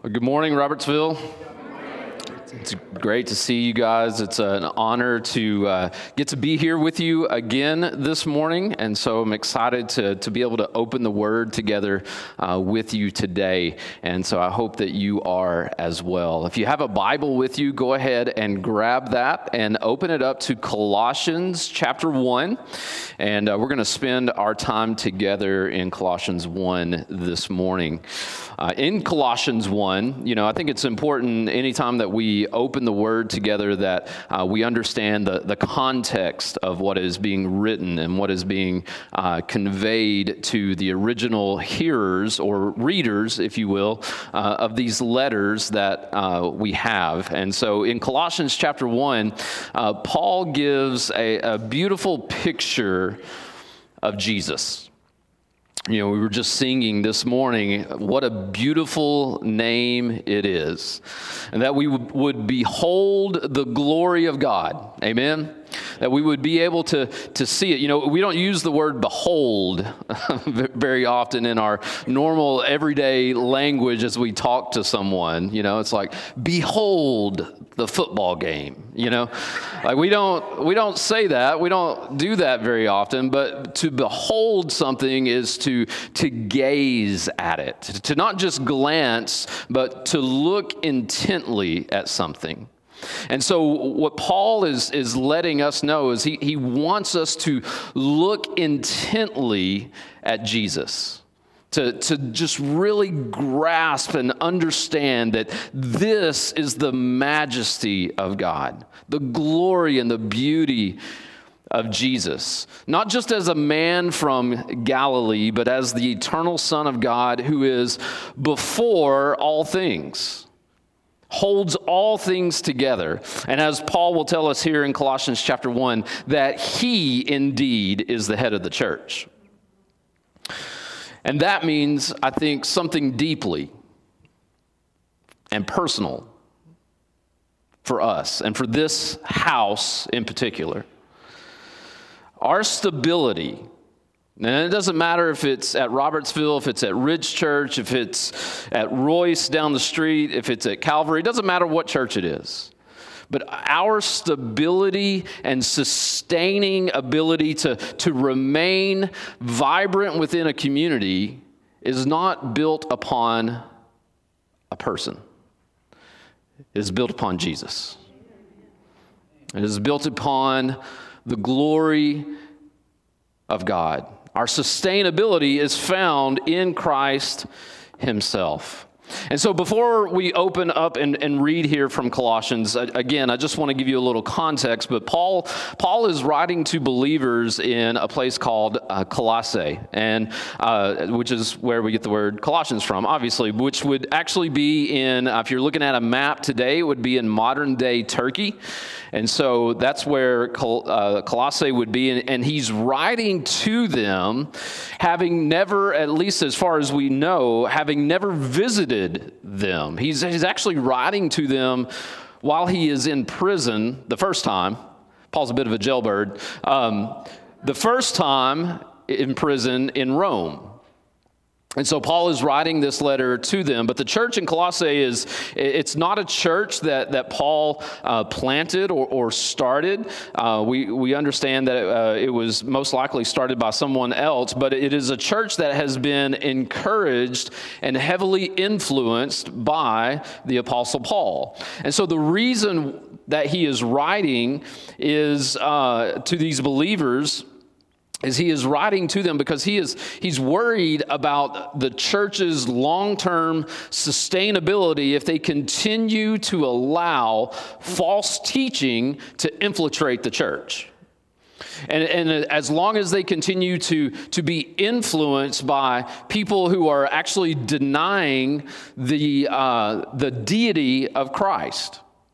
Well, good morning, Robertsville. It's great to see you guys. It's an honor to get to be here with you again this morning, and so I'm excited to be able to open the Word together with you today, and so I hope that you are as well. If you have a Bible with you, go ahead and grab that and open it up to Colossians chapter 1, and we're going to spend our time together in Colossians 1 this morning. In Colossians 1, I think it's important anytime that we open the Word together that we understand the context of what is being written and what is being conveyed to the original hearers or readers, if you will, of these letters that we have. And so in Colossians chapter 1, Paul gives a beautiful picture of Jesus. We were just singing this morning, what a beautiful name it is, and that we would behold the glory of God. Amen? That we would be able to see it. We don't use the word behold very often in our normal everyday language as we talk to someone. It's like, behold the football game. Like we don't say that. We don't do that very often. But to behold something is to gaze at it, to not just glance, but to look intently at something. And so what Paul is letting us know is he wants us to look intently at Jesus, to just really grasp and understand that this is the majesty of God, the glory and the beauty of Jesus, not just as a man from Galilee, but as the eternal Son of God who is before all things, holds all things together. And as Paul will tell us here in Colossians chapter 1, that he indeed is the head of the church. And that means, I think, something deeply and personal for us and for this house in particular. Our stability. And it doesn't matter if it's at Robertsville, if it's at Ridge Church, if it's at Royce down the street, if it's at Calvary. It doesn't matter what church it is. But our stability and sustaining ability to remain vibrant within a community is not built upon a person. It is built upon Jesus. It is built upon the glory of God. Our sustainability is found in Christ himself. And so before we open up and read here from Colossians, again, I just want to give you a little context, but Paul is writing to believers in a place called Colossae, and which is where we get the word Colossians from, obviously, which would actually be in, if you're looking at a map today, it would be in modern-day Turkey. And so that's where Colossae would be, and he's writing to them, having never, at least as far as we know, having never visited them. He's actually writing to them while he is in prison the first time. Paul's a bit of a jailbird. The first time in prison in Rome. And so Paul is writing this letter to them, but the church in Colossae it's not a church that Paul planted or started. We understand that it was most likely started by someone else, but it is a church that has been encouraged and heavily influenced by the Apostle Paul. And so the reason that he is writing is to these believers is he is writing to them because he's worried about the church's long-term sustainability if they continue to allow false teaching to infiltrate the church. And as long as they continue to be influenced by people who are actually denying the deity of Christ.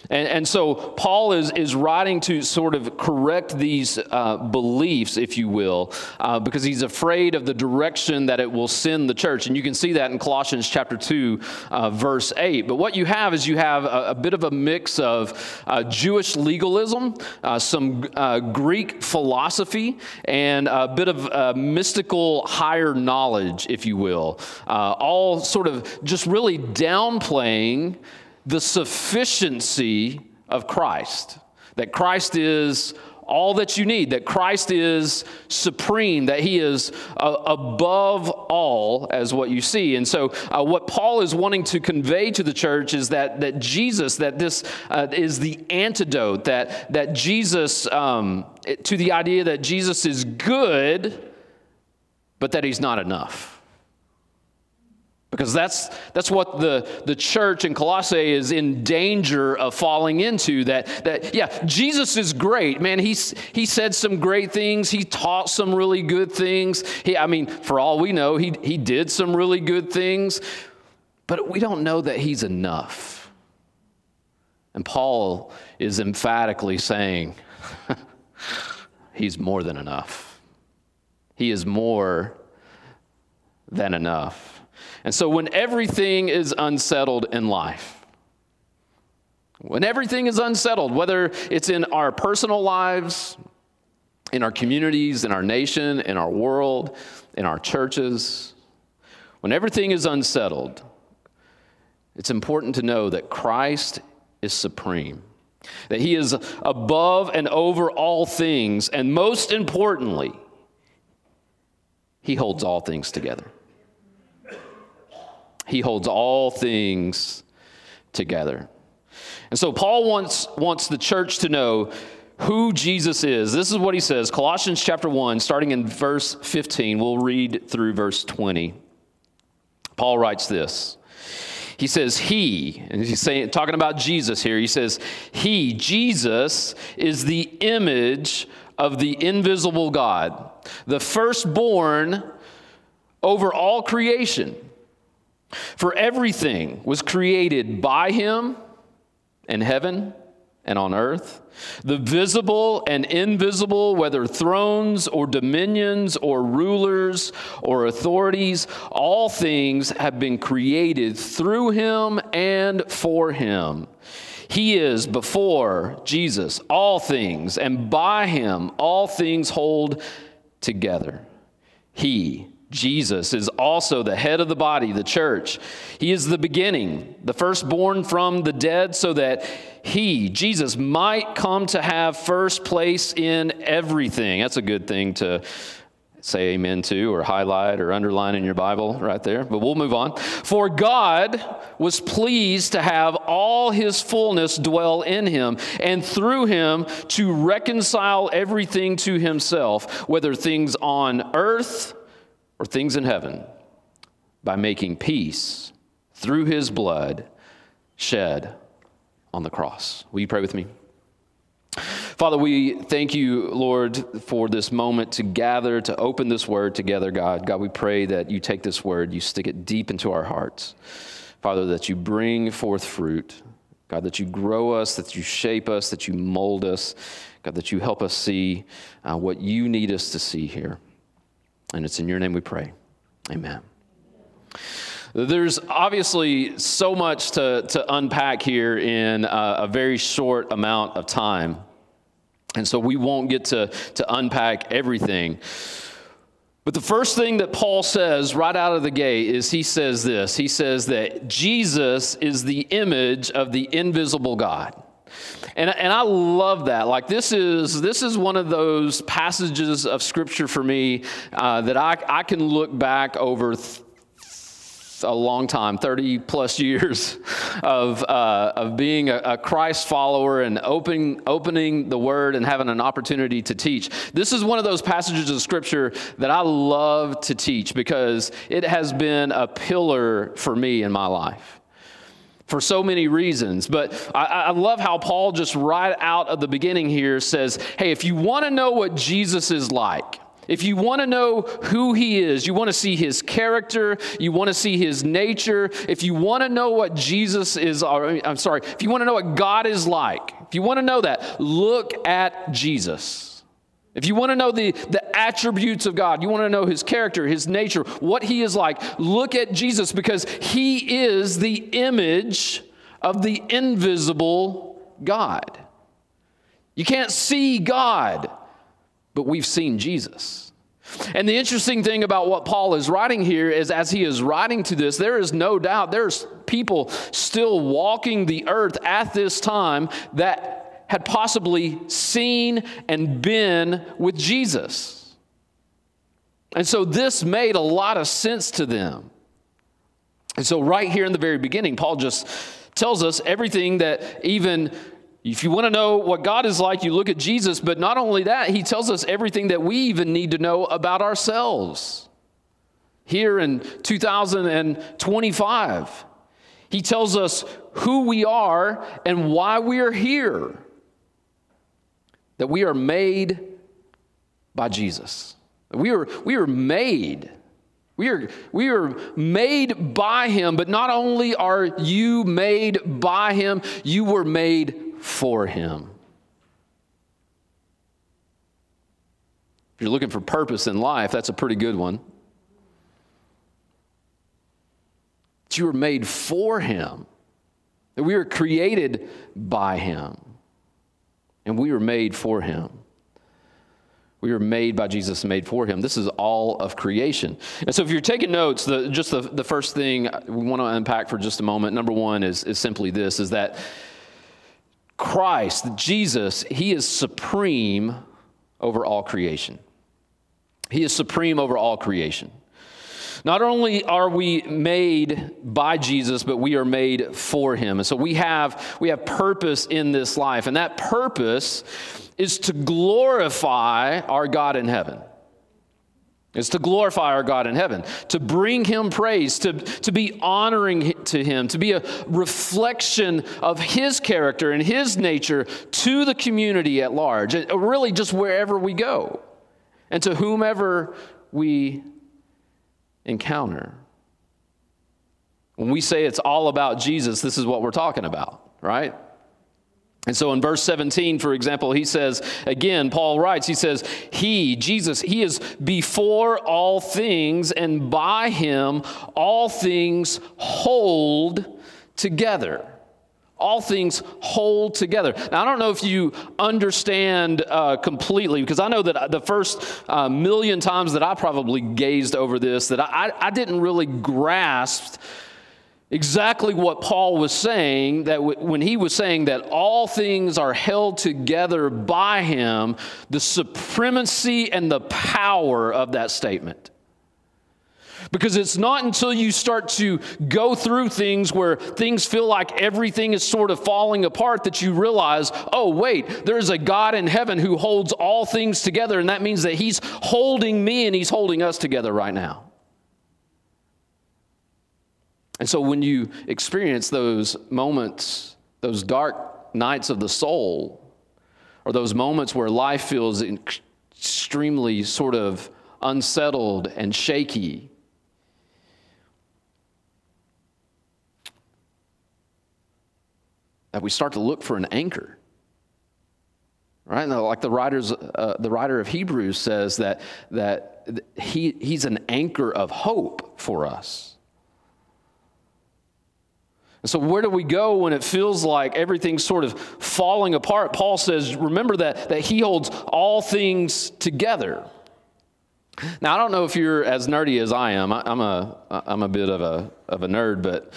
And so Paul is writing to sort of correct these beliefs, if you will, because he's afraid of the direction that it will send the church. And you can see that in Colossians chapter 2, verse 8. But what you have is you have a bit of a mix of Jewish legalism, some Greek philosophy, and a bit of mystical higher knowledge, if you will, all sort of just really downplaying the sufficiency of Christ, that Christ is all that you need, that Christ is supreme, that he is above all, as what you see. And so what Paul is wanting to convey to the church is that Jesus, that this is the antidote, that Jesus, to the idea that Jesus is good, but that he's not enough. Because that's what the church in Colossae is in danger of falling into, that yeah, Jesus is great. Man, he said some great things. He taught some really good things. For all we know, he did some really good things. But we don't know that he's enough. And Paul is emphatically saying, he's more than enough. He is more than enough. And so when everything is unsettled in life, when everything is unsettled, whether it's in our personal lives, in our communities, in our nation, in our world, in our churches, when everything is unsettled, it's important to know that Christ is supreme, that he is above and over all things, and most importantly, he holds all things together. He holds all things together. And so Paul wants the church to know who Jesus is. This is what he says, Colossians chapter 1, starting in verse 15. We'll read through verse 20. Paul writes this. He says, he, and he's talking about Jesus here. He says, he, Jesus, is the image of the invisible God, the firstborn over all creation. For everything was created by him in heaven and on earth, the visible and invisible, whether thrones or dominions or rulers or authorities, all things have been created through him and for him. He is before Jesus all things, and by him all things hold together. He, Jesus, is also the head of the body, the church. He is the beginning, the firstborn from the dead, so that he, Jesus, might come to have first place in everything. That's a good thing to say amen to, or highlight or underline in your Bible right there. But we'll move on. For God was pleased to have all his fullness dwell in him, and through him to reconcile everything to himself, whether things on earth or things in heaven, by making peace through his blood shed on the cross. Will you pray with me? Father, we thank you, Lord, for this moment to gather, to open this word together, God. God, we pray that you take this word, you stick it deep into our hearts. Father, that you bring forth fruit. God, that you grow us, that you shape us, that you mold us. God, that you help us see what you need us to see here. And it's in your name we pray. Amen. There's obviously so much to unpack here in a very short amount of time. And so we won't get to unpack everything. But the first thing that Paul says right out of the gate is he says this. He says that Jesus is the image of the invisible God. And I love that. Like this is one of those passages of Scripture for me that I can look back over a long time, 30 plus years of being a Christ follower and opening the Word and having an opportunity to teach. This is one of those passages of Scripture that I love to teach because it has been a pillar for me in my life. For so many reasons. But I love how Paul just right out of the beginning here says, hey, if you want to know what Jesus is like, If you want to know who he is, you want to see his character, you want to see his nature, if you want to know what Jesus is, if you want to know what God is like, if you want to know that, look at Jesus. If you want to know the attributes of God, you want to know his character, his nature, what he is like, look at Jesus, because he is the image of the invisible God. You can't see God, but we've seen Jesus. And the interesting thing about what Paul is writing here is, as he is writing to this, there is no doubt there's people still walking the earth at this time that had possibly seen and been with Jesus. And so this made a lot of sense to them. And so right here in the very beginning, Paul just tells us everything that, even if you want to know what God is like, you look at Jesus. But not only that, he tells us everything that we even need to know about ourselves. Here in 2025, he tells us who we are and why we are here. That we are made by Jesus. We are made. We are made by him, but not only are you made by him, you were made for him. If you're looking for purpose in life, that's a pretty good one. That you were made for him. That we were created by him. And we were made for him. We were made by Jesus and made for him. This is all of creation. And so if you're taking notes, the first thing we want to unpack for just a moment, number one is simply this, is that Christ, Jesus, he is supreme over all creation. He is supreme over all creation. Not only are we made by Jesus, but we are made for him. And so we have purpose in this life. And that purpose is to glorify our God in heaven. It's to glorify our God in heaven, to bring him praise, to be honoring to him, to be a reflection of his character and his nature to the community at large, really just wherever we go, and to whomever we encounter. When we say it's all about Jesus, this is what we're talking about, right? And so in verse 17, for example, he says, again, Paul writes, he says, Jesus, he is before all things, and by him all things hold together. All things hold together. Now, I don't know if you understand completely, because I know that the first million times that I probably gazed over this, that I didn't really grasp exactly what Paul was saying, that when he was saying that all things are held together by him, the supremacy and the power of that statement. Because it's not until you start to go through things where things feel like everything is sort of falling apart that you realize, oh, wait, there's a God in heaven who holds all things together, and that means that he's holding me and he's holding us together right now. And so when you experience those moments, those dark nights of the soul, or those moments where life feels extremely sort of unsettled and shaky, that we start to look for an anchor, right? And like the writer of Hebrews says that he's an anchor of hope for us. And so where do we go when it feels like everything's sort of falling apart? Paul says, remember that he holds all things together. Now, I don't know if you're as nerdy as I am. I'm a bit of a nerd, but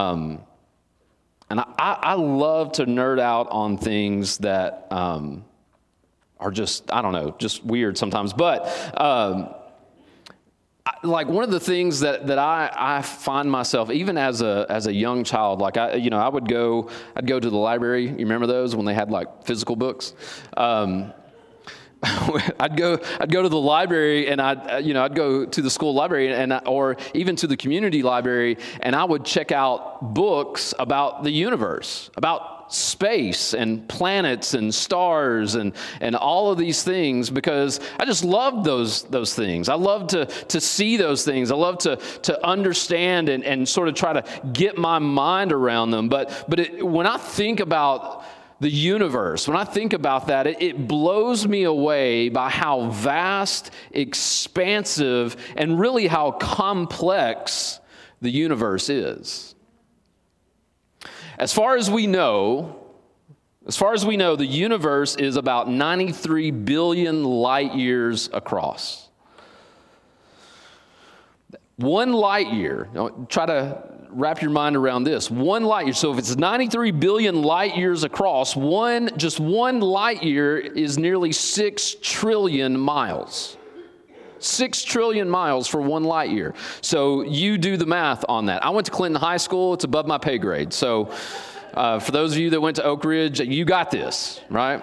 and I love to nerd out on things that are just, I don't know, just weird sometimes. But like one of the things that I find myself, even as a young child, like I'd go to the library. You remember those when they had like physical books? I'd go to the library, and I'd go to the school library or even to the community library, and I would check out books about the universe, about about space and planets and stars and all of these things because I just love those things. I love to see those things. I love to understand and sort of try to get my mind around them. But when I think about the universe, when I think about that, it blows me away by how vast, expansive, and really how complex the universe is. As far as we know, the universe is about 93 billion light years across. 1 light year, try to wrap your mind around this. 1 light year. So if it's 93 billion light years across, just one light year is nearly 6 trillion miles. 6 trillion miles for 1 light year. So you do the math on that. I went to Clinton High School. It's above my pay grade. So for those of you that went to Oak Ridge, you got this, right?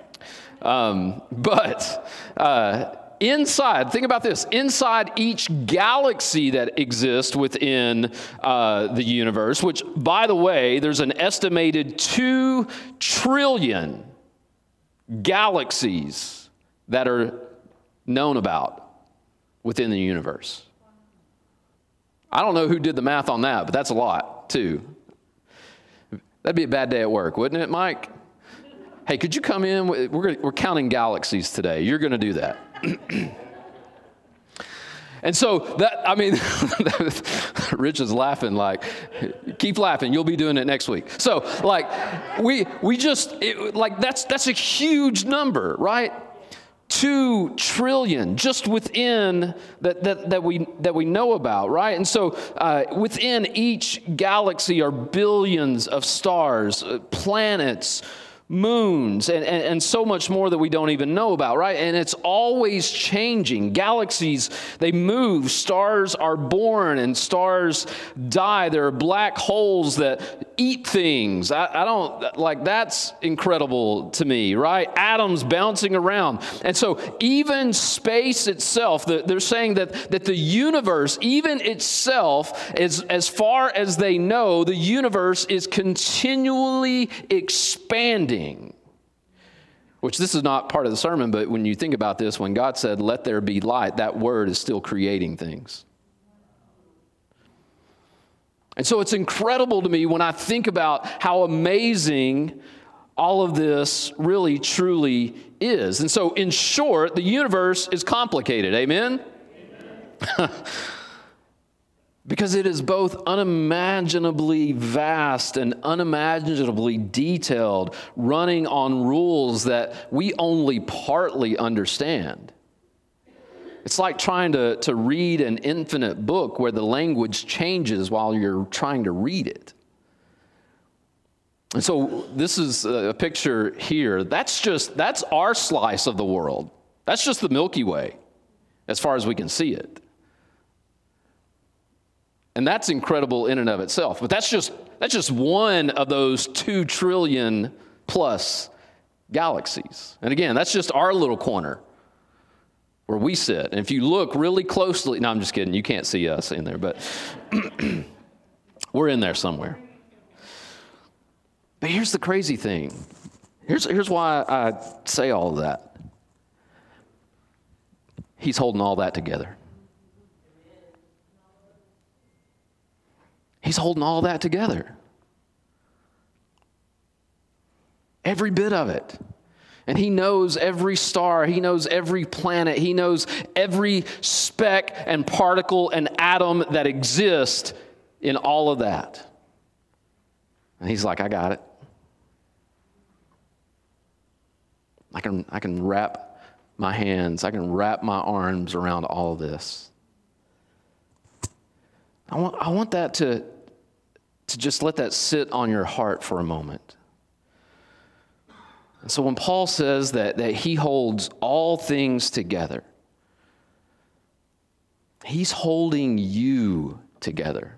Inside, think about this, inside each galaxy that exists within the universe, which, by the way, there's an estimated 2 trillion galaxies that are known about within the universe. I don't know who did the math on that, but that's a lot, too. That'd be a bad day at work, wouldn't it, Mike? Hey, could you come in? We're counting galaxies today. You're going to do that. And so Rich is laughing like, keep laughing. You'll be doing it next week. So that's a huge number, right? 2 trillion just within that we know about, right? And so within each galaxy are billions of stars, planets, moons, and so much more that we don't even know about, right? And it's always changing. Galaxies, they move. Stars are born and stars die. There are black holes that eat things. I don't, like, that's incredible to me, right? Atoms bouncing around. And so even space itself, they're saying that the universe, even itself, as far as they know, the universe is continually expanding. Which this is not part of the sermon, but when you think about this, when God said, "Let there be light," that word is still creating things. And so it's incredible to me when I think about how amazing all of this really, truly is. And so, in short, the universe is complicated. Amen? Amen. Because it is both unimaginably vast and unimaginably detailed, running on rules that we only partly understand. It's like trying to read an infinite book where the language changes while you're trying to read it. And so this is a picture here. That's our slice of the world. That's just the Milky Way, as far as we can see it. And that's incredible in and of itself. But that's just one of those 2 trillion plus galaxies. And again, that's just our little corner where we sit. And if you look really closely, no, I'm just kidding. You can't see us in there, but we're in there somewhere. But here's the crazy thing. Here's why I say all of that. He's holding all that together. He's holding all that together. Every bit of it. And he knows every star. He knows every planet. He knows every speck and particle and atom that exists in all of that. And he's like, I got it. I can wrap my hands. I can wrap my arms around all of this. I want that to just let that sit on your heart for a moment. And so when Paul says that he holds all things together, he's holding you together.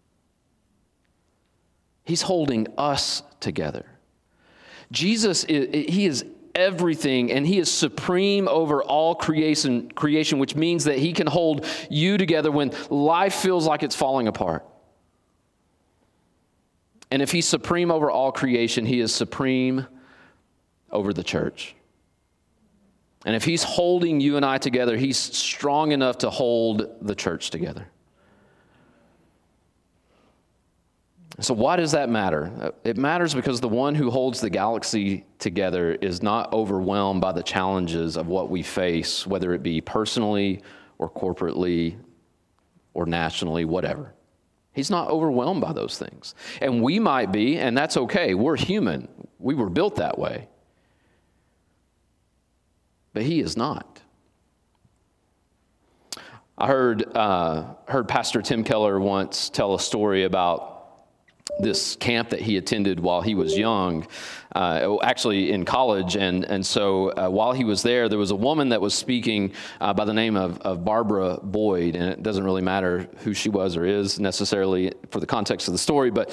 He's holding us together. Jesus, he is everything, and he is supreme over all creation, which means that he can hold you together when life feels like it's falling apart. And if he's supreme over all creation, he is supreme over the church. And if he's holding you and I together, he's strong enough to hold the church together. So why does that matter? It matters because the one who holds the galaxy together is not overwhelmed by the challenges of what we face, whether it be personally or corporately or nationally, whatever. He's not overwhelmed by those things. And we might be, and that's okay. We're human. We were built that way. But he is not. I heard Pastor Tim Keller once tell a story about this camp that he attended while he was young, actually in college. And so while he was there was a woman that was speaking by the name of Barbara Boyd. And it doesn't really matter who she was or is necessarily for the context of the story, but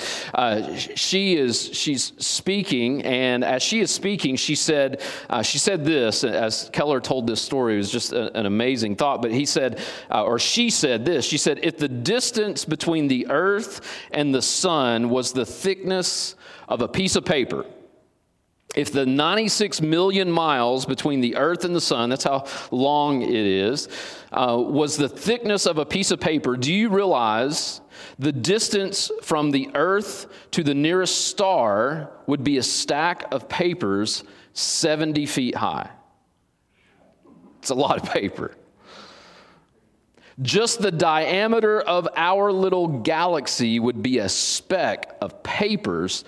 she's speaking. And as she is speaking, she said this, as Keller told this story. It was just an amazing thought. But he said, or she said this, she said, if the distance between the earth and the sun was the thickness of a piece of paper, if the 96 million miles between the earth and the sun, that's how long it is, was the thickness of a piece of paper, do you realize the distance from the earth to the nearest star would be a stack of papers 70 feet high? It's a lot of paper. Just the diameter of our little galaxy would be a speck of papers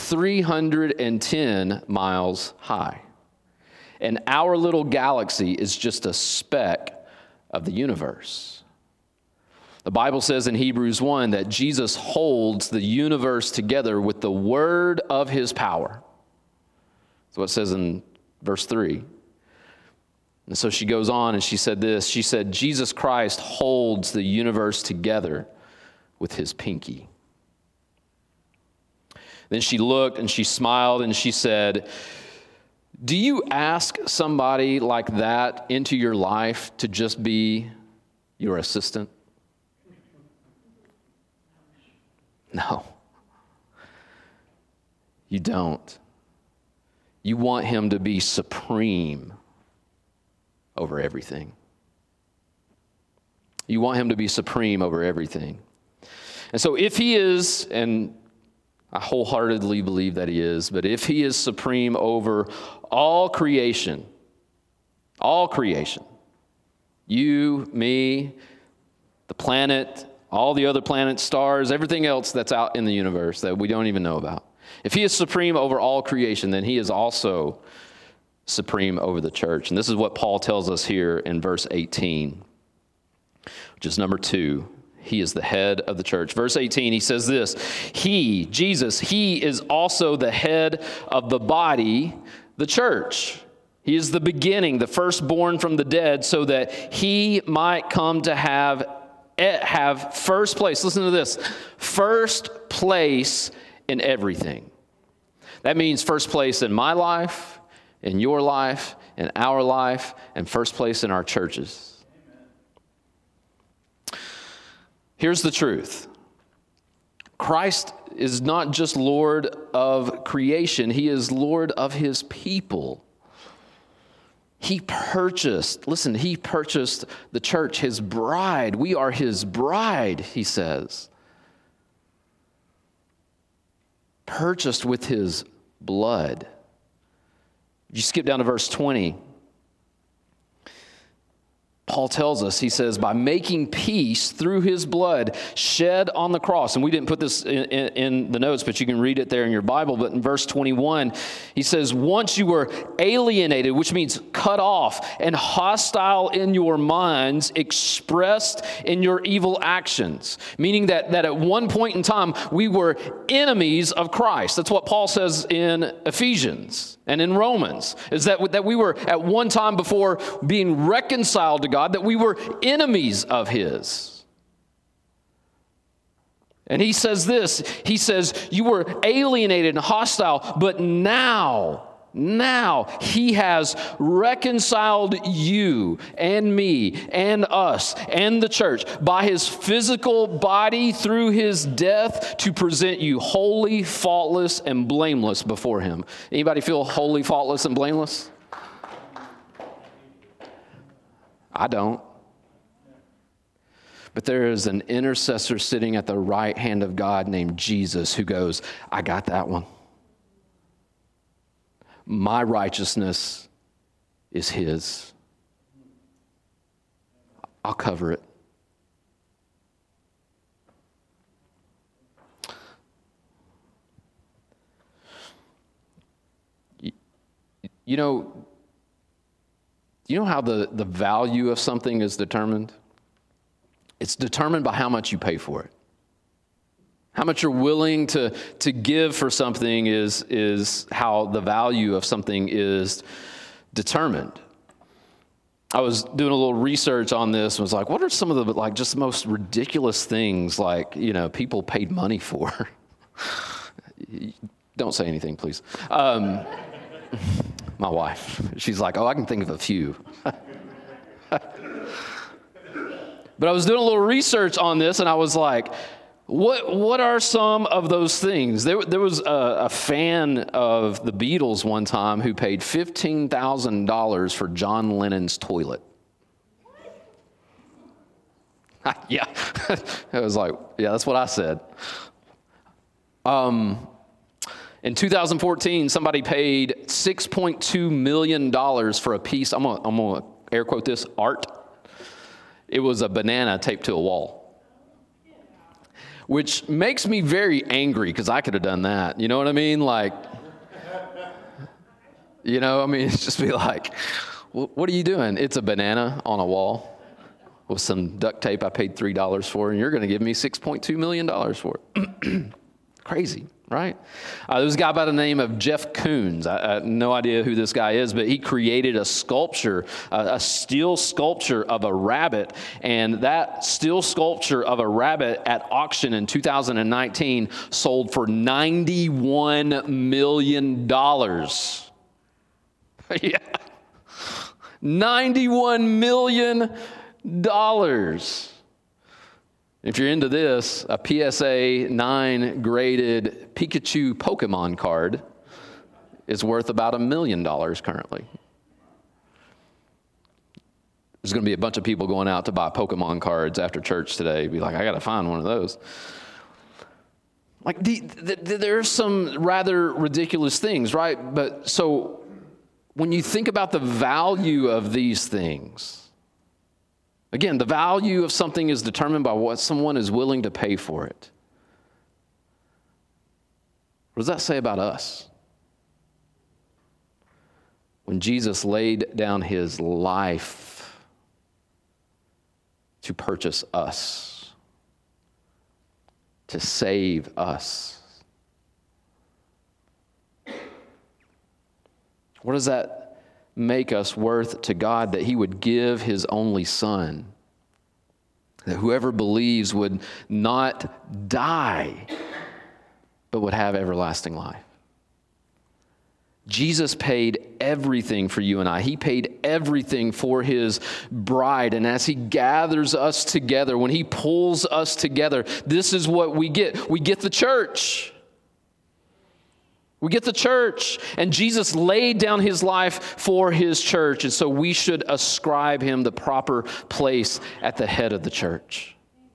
310 miles high. And our little galaxy is just a speck of the universe. The Bible says in Hebrews 1 that Jesus holds the universe together with the word of his power. That's what it says in verse 3. And so she goes on and she said this. She said, Jesus Christ holds the universe together with his pinky. Then she looked and she smiled and she said, do you ask somebody like that into your life to just be your assistant? No. You don't. You want him to be supreme over everything. You want him to be supreme over everything. And so if he is, and I wholeheartedly believe that he is, but if he is supreme over all creation, you, me, the planet, all the other planets, stars, everything else that's out in the universe that we don't even know about. If he is supreme over all creation, then he is also supreme over the church. And this is what Paul tells us here in verse 18, which is number 2. He is the head of the church. Verse 18, he says this, he, Jesus, he is also the head of the body, the church. He is the beginning, the firstborn from the dead, so that he might come to have first place. Listen to this, first place in everything. That means first place in my life, in your life, in our life, and first place in our churches. Amen. Here's the truth. Christ is not just Lord of creation, he is Lord of his people. He purchased the church, his bride. We are his bride, he says. Purchased with his blood. You skip down to verse 20. Paul tells us, he says, by making peace through his blood shed on the cross. And we didn't put this in the notes, but you can read it there in your Bible. But in verse 21, he says, once you were alienated, which means cut off, and hostile in your minds, expressed in your evil actions. Meaning that at one point in time, we were enemies of Christ. That's what Paul says in Ephesians and in Romans, is that we were at one time before being reconciled to God, that we were enemies of his. And he says this, he says, you were alienated and hostile, but now Now he has reconciled you and me and us and the church by his physical body through his death to present you holy, faultless, and blameless before him. Anybody feel holy, faultless, and blameless? I don't. But there is an intercessor sitting at the right hand of God named Jesus who goes, I got that one. My righteousness is his. I'll cover it. You know how the value of something is determined? It's determined by how much you pay for it. How much you're willing to give for something is how the value of something is determined. I was doing a little research on this and was like, what are some of the just the most ridiculous things people paid money for? Don't say anything, please. My wife, she's like, I can think of a few. But I was doing a little research on this and I was like, what are some of those things? There was a fan of the Beatles one time who paid $15,000 for John Lennon's toilet. Yeah. I was like, yeah, that's what I said. In 2014, somebody paid $6.2 million for a piece, I'm gonna air quote this, art. It was a banana taped to a wall, which makes me very angry because I could have done that. You know what I mean? It's just be like, what are you doing? It's a banana on a wall with some duct tape I paid $3 for, and you're going to give me $6.2 million for it. Crazy. Right? There's a guy by the name of Jeff Koons. I have no idea who this guy is, but he created a sculpture, a steel sculpture of a rabbit. And that steel sculpture of a rabbit at auction in 2019 sold for $91 million. Yeah. $91 million. If you're into this, a PSA 9 graded Pikachu Pokemon card is worth about $1 million currently. There's going to be a bunch of people going out to buy Pokemon cards after church today. Be like, I got to find one of those. There's some rather ridiculous things, right? But so when you think about the value of these things, again, the value of something is determined by what someone is willing to pay for it. What does that say about us? When Jesus laid down his life to purchase us, to save us. What does that make us worth to God, that he would give his only son, that whoever believes would not die, but would have everlasting life? Jesus paid everything for you and I. He paid everything for his bride. And as he gathers us together, when he pulls us together, this is what we get. We get the church. We get the church, and Jesus laid down his life for his church, and so we should ascribe him the proper place at the head of the church.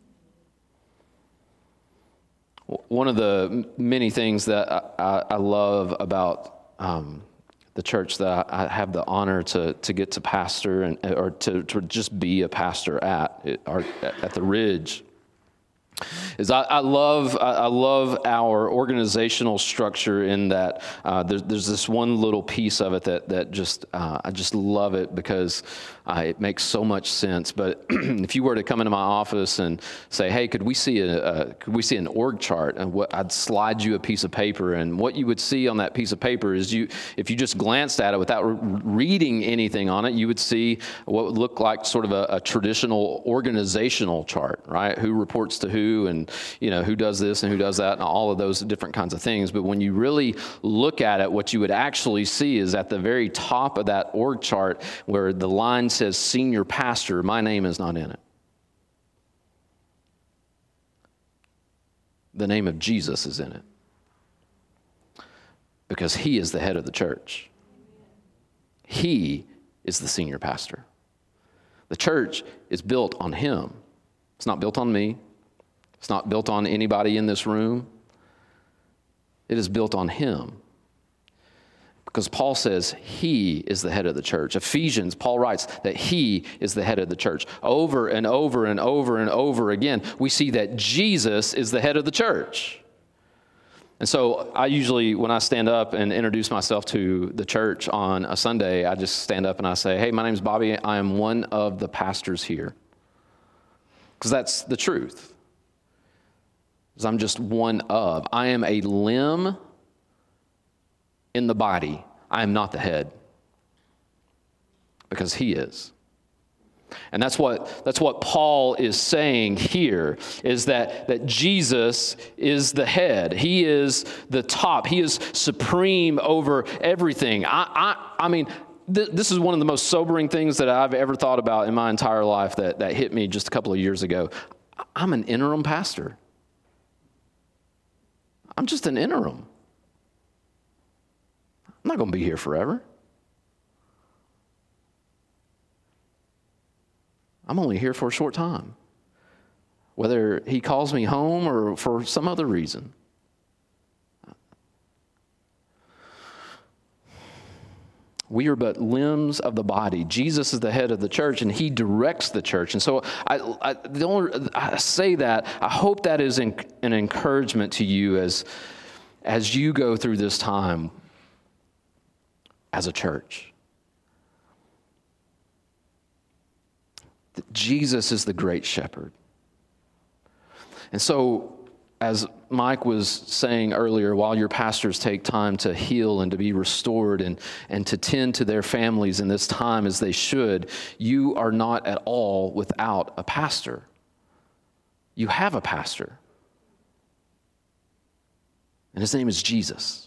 One of the many things that I love about the church that I have the honor to get to pastor or to just be a pastor at the Ridge is I love our organizational structure in that there's this one little piece of it that just I just love it because it makes so much sense. But if you were to come into my office and say, "Hey, could we see an org chart?" and I'd slide you a piece of paper, and what you would see on that piece of paper is if you just glanced at it without reading anything on it, you would see what would look like sort of a traditional organizational chart, right? Who reports to who? who, and who does this and who does that, and all of those different kinds of things. But when you really look at it, what you would actually see is at the very top of that org chart where the line says senior pastor, my name is not in it. The name of Jesus is in it, because he is the head of the church. He is the senior pastor. The church is built on him. It's not built on me. It's not built on anybody in this room. It is built on him. Because Paul says he is the head of the church. Ephesians, Paul writes that he is the head of the church. Over and over and over and over again, we see that Jesus is the head of the church. And so I usually, when I stand up and introduce myself to the church on a Sunday, I just stand up and I say, hey, my name's Bobby. I am one of the pastors here. Because that's the truth. Because I'm just one of. I am a limb in the body. I am not the head. Because he is. And that's what Paul is saying here, is that Jesus is the head. He is the top. He is supreme over everything. I mean, this is one of the most sobering things that I've ever thought about in my entire life that hit me just a couple of years ago. I'm an interim pastor. I'm just an interim. I'm not going to be here forever. I'm only here for a short time, whether he calls me home or for some other reason. We are but limbs of the body. Jesus is the head of the church, and he directs the church. And so I say that, I hope that is an encouragement to you as you go through this time as a church. Jesus is the great shepherd. And so, as Mike was saying earlier, while your pastors take time to heal and to be restored and to tend to their families in this time as they should, you are not at all without a pastor. You have a pastor. And his name is Jesus.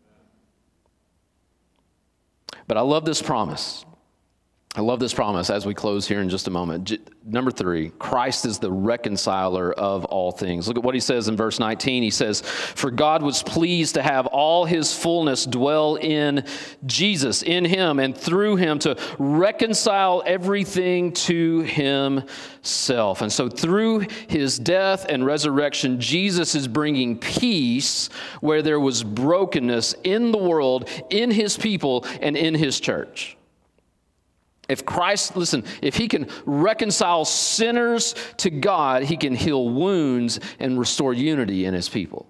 But I love this promise. I love this promise as we close here in just a moment. Number 3, Christ is the reconciler of all things. Look at what he says in verse 19. He says, for God was pleased to have all his fullness dwell in Jesus, in him, and through him to reconcile everything to himself. And so through his death and resurrection, Jesus is bringing peace where there was brokenness in the world, in his people, and in his church. If Christ, listen, if he can reconcile sinners to God, he can heal wounds and restore unity in his people.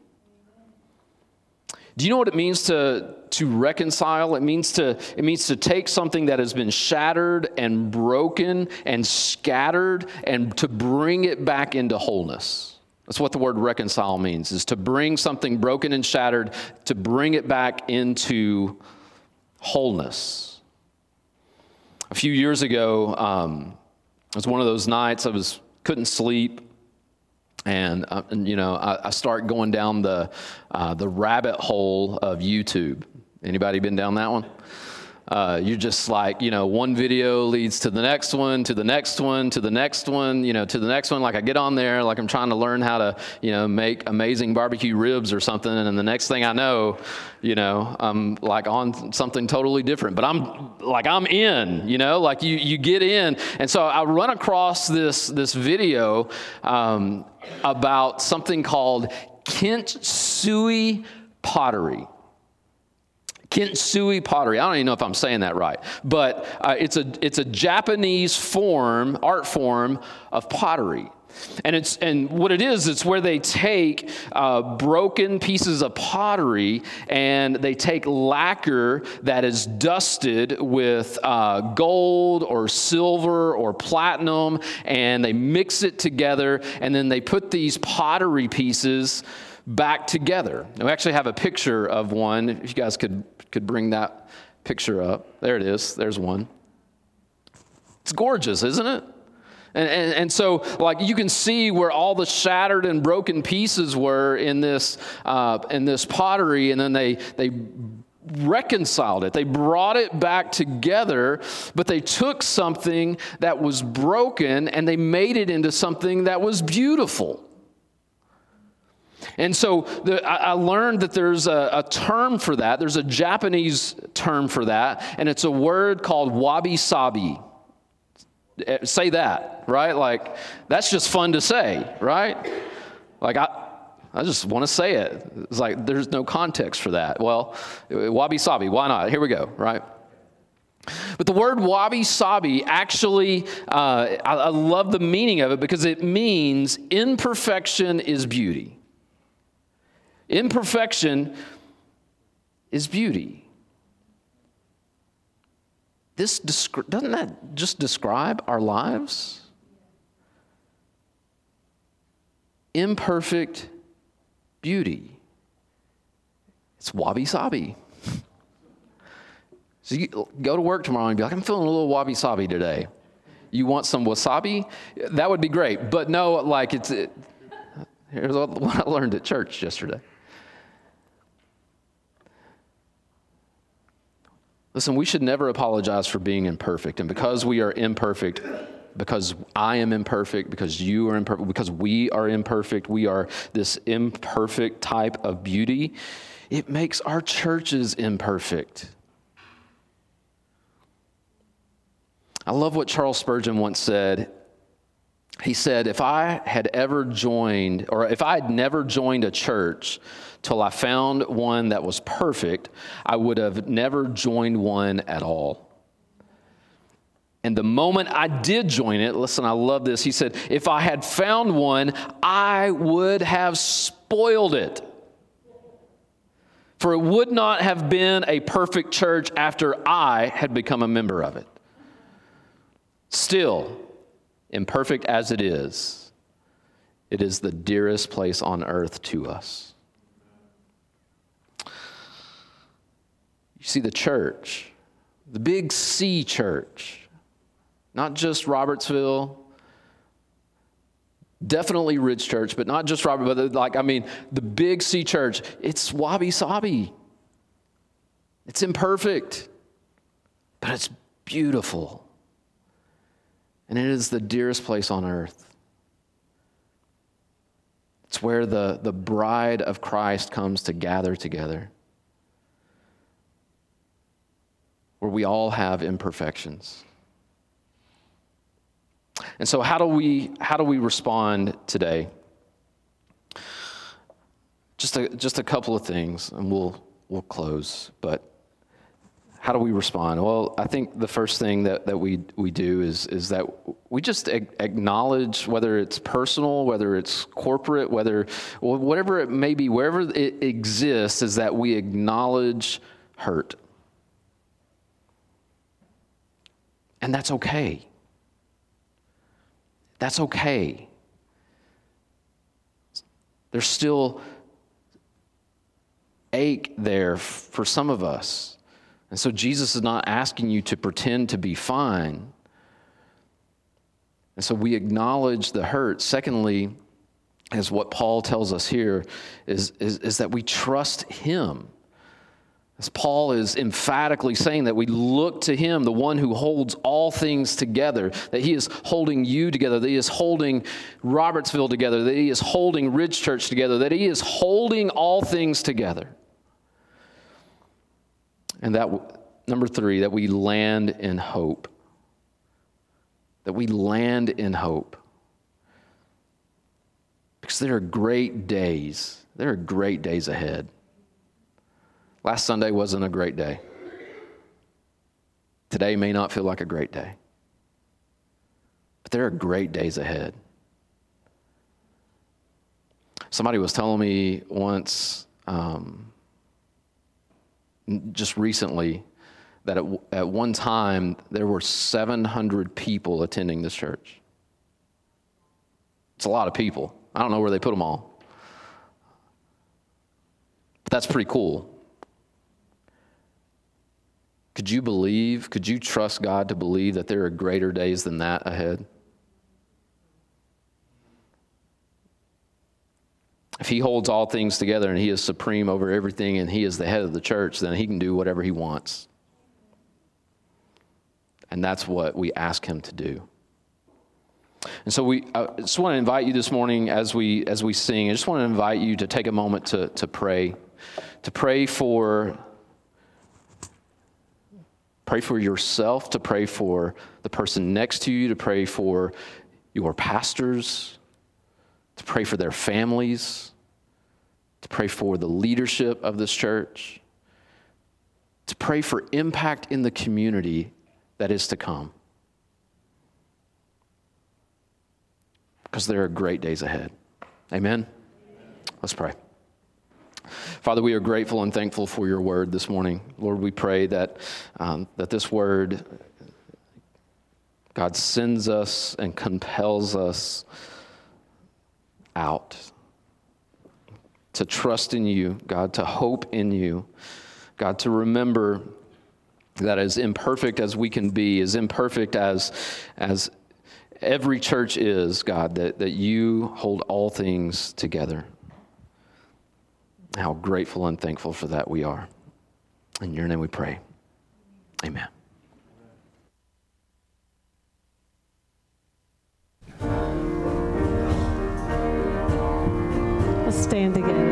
Do you know what it means to reconcile? It means to take something that has been shattered and broken and scattered and to bring it back into wholeness. That's what the word reconcile means, is to bring something broken and shattered, to bring it back into wholeness. A few years ago, it was one of those nights I couldn't sleep, and I start going down the rabbit hole of YouTube. Anybody been down that one? You're just like, one video leads to the next one, to the next one, to the next one, to the next one. Like I get on there, like I'm trying to learn how to, make amazing barbecue ribs or something. And then the next thing I know, I'm like on something totally different. But I'm in, like you get in. And so I run across this video about something called Kintsugi pottery. Kintsugi pottery. I don't even know if I'm saying that right, but it's a Japanese art form of pottery. And what it is, it's where they take broken pieces of pottery and they take lacquer that is dusted with gold or silver or platinum, and they mix it together, and then they put these pottery pieces back together. And we actually have a picture of one. If you guys could bring that picture up. There it is. There's one. It's gorgeous, isn't it? And so, like, you can see where all the shattered and broken pieces were in this pottery, and then they reconciled it. They brought it back together, but they took something that was broken and they made it into something that was beautiful. And so I learned that there's a term for that. There's a Japanese term for that, and it's a word called wabi-sabi. Say that, right? Like, that's just fun to say, right? Like, I just want to say it. It's like there's no context for that. Well, wabi-sabi, why not? Here we go, right? But the word wabi-sabi actually, I love the meaning of it because it means imperfection is beauty. Imperfection is beauty. Doesn't that just describe our lives? Imperfect beauty. It's wabi-sabi. So you go to work tomorrow and be like, I'm feeling a little wabi-sabi today. You want some wasabi? That would be great. But no, like here's what I learned at church yesterday. Listen, we should never apologize for being imperfect. And because we are imperfect, because I am imperfect, because you are imperfect, because we are imperfect, we are this imperfect type of beauty, it makes our churches imperfect. I love what Charles Spurgeon once said. He said, if I had never joined a church till I found one that was perfect, I would have never joined one at all. And the moment I did join it, listen, I love this. He said, if I had found one, I would have spoiled it. For it would not have been a perfect church after I had become a member of it. Still, imperfect as it is the dearest place on earth to us. You see, the church, the big C church, not just Robertsville, definitely Ridge Church, but not just the big C church, it's wabi-sabi. It's imperfect, but it's beautiful. And it is the dearest place on earth. It's where the bride of Christ comes to gather together. Where we all have imperfections. And so how do we respond today? Just a couple of things, and we'll close. But how do we respond? Well, I think the first thing that we do is that we just acknowledge, whether it's personal, whether it's corporate, whatever it may be, wherever it exists, is that we acknowledge hurt. And that's okay. That's okay. There's still ache there for some of us. And so Jesus is not asking you to pretend to be fine. And so we acknowledge the hurt. Secondly, is what Paul tells us here, is that we trust him. As Paul is emphatically saying that we look to him, the one who holds all things together, that he is holding you together, that he is holding Robertsville together, that he is holding Ridge Church together, that he is holding all things together. And that, number 3, that we land in hope. That we land in hope. Because there are great days. There are great days ahead. Last Sunday wasn't a great day. Today may not feel like a great day. But there are great days ahead. Somebody was telling me once, just recently, that at one time there were 700 people attending this church. It's a lot of people. I don't know where they put them all. But that's pretty cool. Could you trust God to believe that there are greater days than that ahead? If he holds all things together and he is supreme over everything and he is the head of the church, then he can do whatever he wants. And that's what we ask him to do. And so I just want to invite you this morning as we sing, I just want to invite you to take a moment to pray for yourself, to pray for the person next to you, to pray for your pastors, to pray for their families, to pray for the leadership of this church, to pray for impact in the community that is to come. Because there are great days ahead. Amen? Let's pray. Father, we are grateful and thankful for your word this morning. Lord, we pray that this word, God, sends us and compels us out to trust in you, God, to hope in you, God, to remember that as imperfect as we can be, as imperfect as every church is, God, that you hold all things together. How grateful and thankful for that we are. In your name we pray. Amen. Let's stand together.